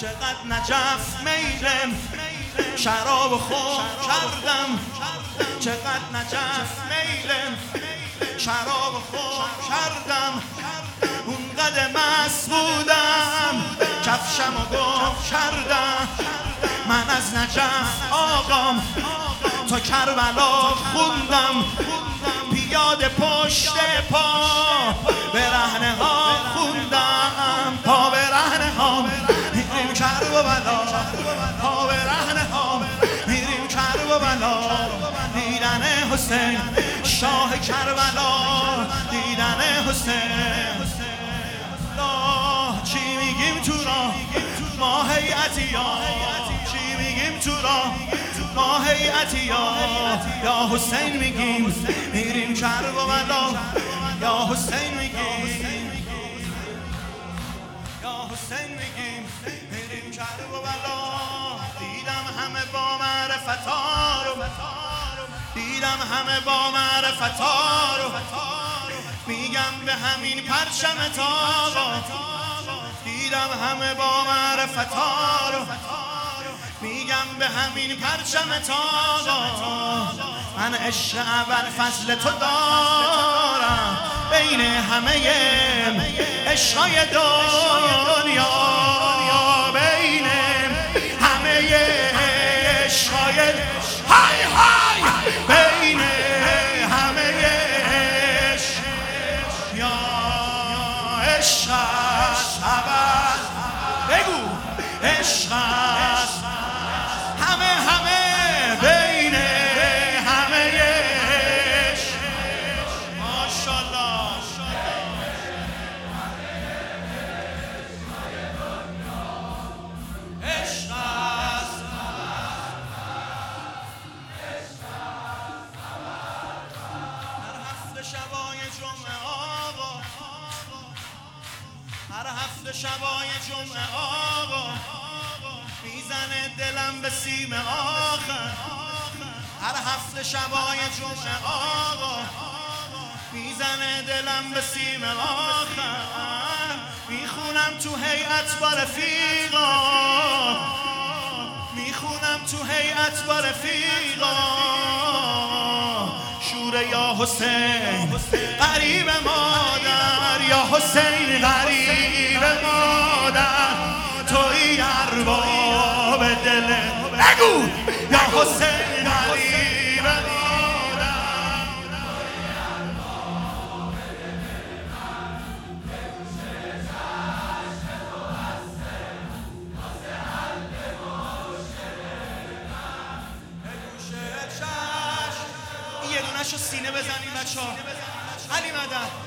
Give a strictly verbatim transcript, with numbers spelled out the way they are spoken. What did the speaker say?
چقدر نجف میلم شراب خور کردم، چقدر نجف میلم شراب خور کردم، اون قدر مست بودم کفشم و گم کردم. من از نجف آقام تا کربلا خوندم، پیاده پشت پا برهنه ها خوندم، پا برهنه ها میریم کربلا، پا برهنه ها میریم کربلا، دیدن حسین شاه کربلا، دیدن حسین. چی میگیم تو راه ما هیئتیا، چی میگیم تو راه ما هیئتیا، یا حسین میگیم میریم کربلا، یا حسین میگیم، یا حسین میگیم میریم کربلا. دیدم همه با معرفتا رو، دیدم همه با معرفتا رو، میگم به همین پرچم تاقا، دیدم همه با معرفتا رو، میگم به همین پرچم تاقا. من عشق اول فضل تو دارم بین همه عشقای دنیا، بین همه عشقای های های، بین همه عشق یا عشق است اول، بگو عشق است همه همه، بین همه عشق. ماشاءالله عشق است، هر هفته شبای جمعه آقا، هر هفته شبای جمعه آقا میزنه دلم به سیم آخر، هر هفته شبای جمعه آقا میزنه دلم به سیم آخر. میخونم تو هیئت با رفیقا، میخونم تو هیئت با رفیقا، شور یا حسین غریب مادر، یا حسین غریب مادر، توی ارباب دل، بگو یا حسین غریب مادر، یه دونه‌شو سینه بزنیم بچه‌ها. علی مدد